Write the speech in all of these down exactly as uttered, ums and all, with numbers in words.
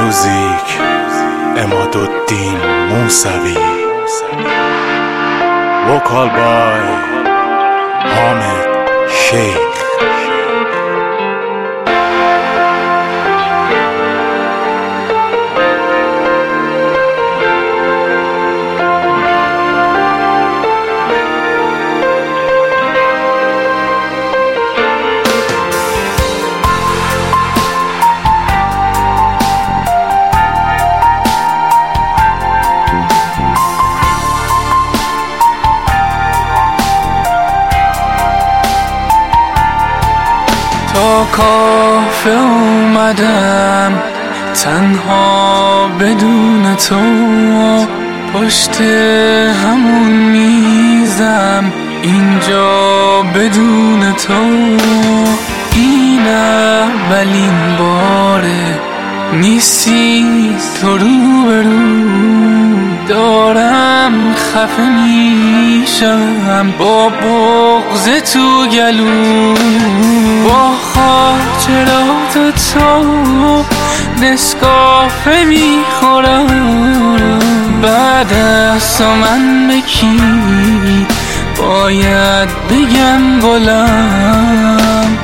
موزیک عمادالدین موسوی، وکال بای حامد شیخ. تا کافه اومدم تنها بدون تو، پشت همون میزم اینجا بدون تو. این اولین باره نیستی تو رو به رو، دارم خفه میشم با بغض تو گلو. با خاطرات تو نسکافه میخورم، بعد از تو من به کی باید بگم گلم؟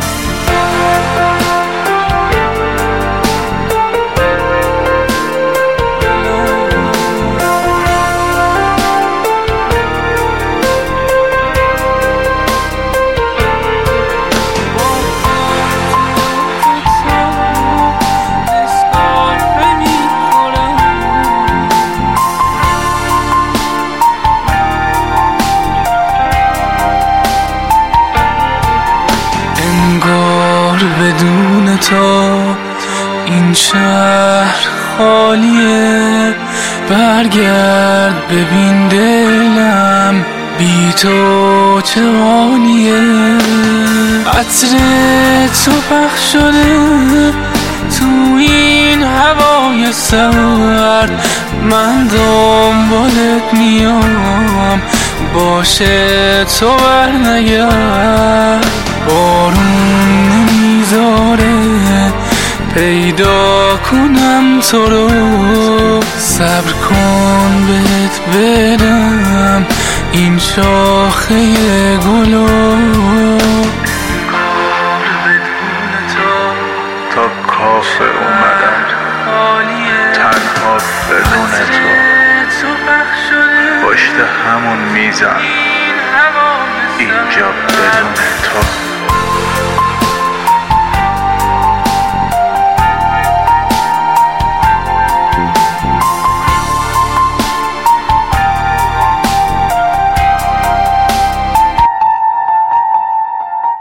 بدون تو این شهر خالیه، برگرد ببین دلم بی تو چه حالیه. عطر تو پخش شده تو این هوای سرد، من دنبالت میام باشه تو برنگرد. بارون نمیذاره پیدا کنم تو رو، صبر کن بهت بدم این شاخه گلو. بدون تو تا کافه اومدم تنها بدون تو، پشت همون میزم اینجا بدون تو.